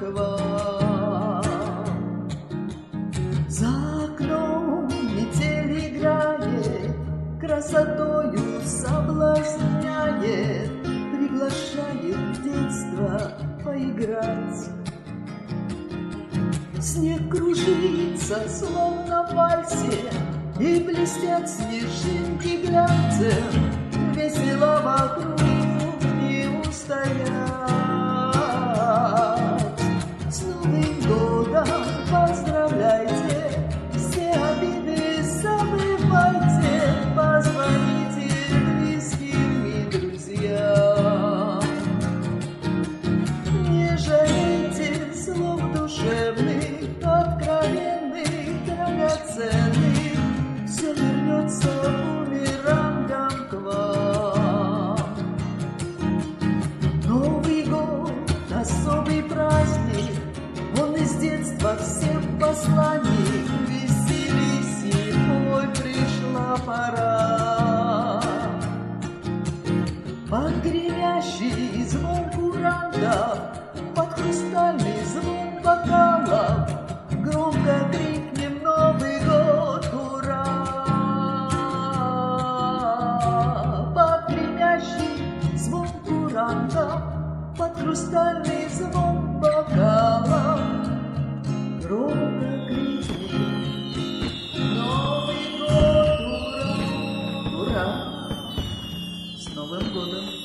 к вам. За окном метель играет, красотою соблазняет, приглашает в детство поиграть. Снег кружится, словно в вальсе, и блестят снежинки глянцем. Весело вокруг не устоять. С Новым годом поздравляйте, все обиды забывайте, позвоните близким и друзьям. Не жалейте слов душевных, откровенных, драгоценных, все вернется бумерангом к вам. Новый год — особый праздник, он из детства всем посланник. Веселись, зимой пришла пора. Под гремящий звон курантов, под хрустальный звон бокалов громко крикнем Новый год, ура! Под гремящий звон курантов, под хрустальный звон бокалов громко крикнем Новый год, ура! Ура! С Новым годом!